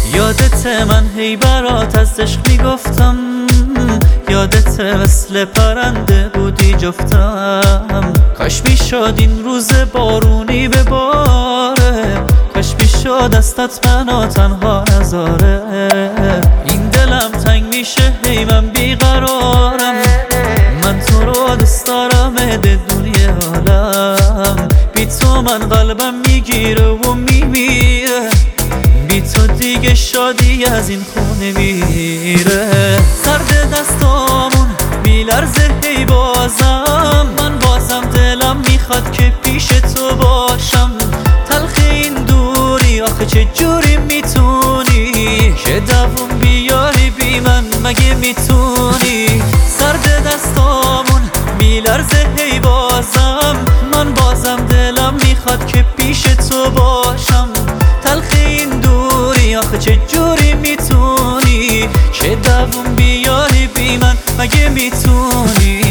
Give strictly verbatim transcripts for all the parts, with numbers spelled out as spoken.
یادت من هی برات از عشق میگفتم، یادت مثل پرنده بودی جفتم. کاش میشد این روز بارونی بباره، کاش میشد دستت منو تنها نذاره. این دلم تنگ میشه هی من بیقرارم، من تو رو دوست دارم دنیای عالم. بی تو من قلبم میگیره و میمیره، بی تو دیگه شادی از این خونه میره. سرد دستامون میلرزه هی بازم، من بازم دلم میخواد که پیش تو باشم. تلخ این دوری آخه چه جوری میتونی که دووم بیاری بی من، مگه میتونی؟ سرد دستامون میلرزه هی بازم، من بازم دلم میخواد که پیش تو باشم. تلخ این دوری آخه چه جوری میتونی که دووم بیاری بی من، مگه میتونی؟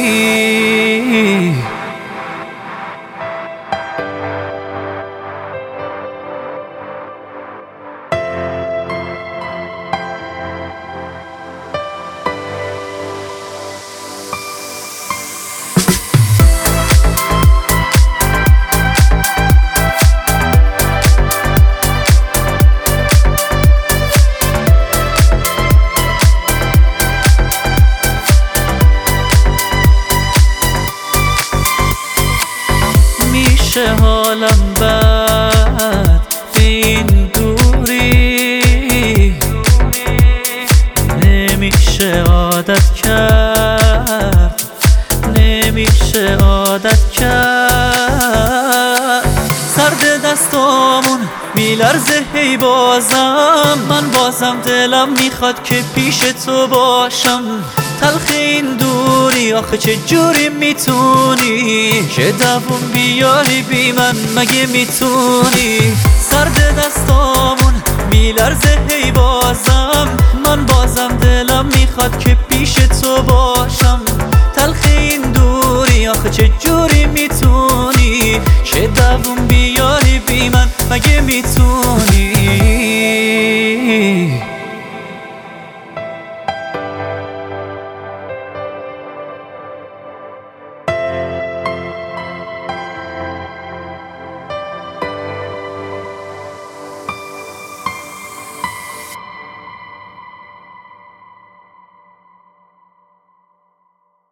میشه حالم بد به این دوری، نمیشه عادت کرد، نمیشه عادت کرد. سرد دستامون میلرزه هی بازم، من بازم دلم میخواد که پیش تو باشم. تلخ این دوری آخه چه جوری میتونی که دووم بیاری بی من، مگه میتونی؟ سرد دستامون میلرزه هی بازم، من بازم دلم میخواد که پیش تو باشم. تلخ این دوری آخه چه جوری میتونی که دووم بیاری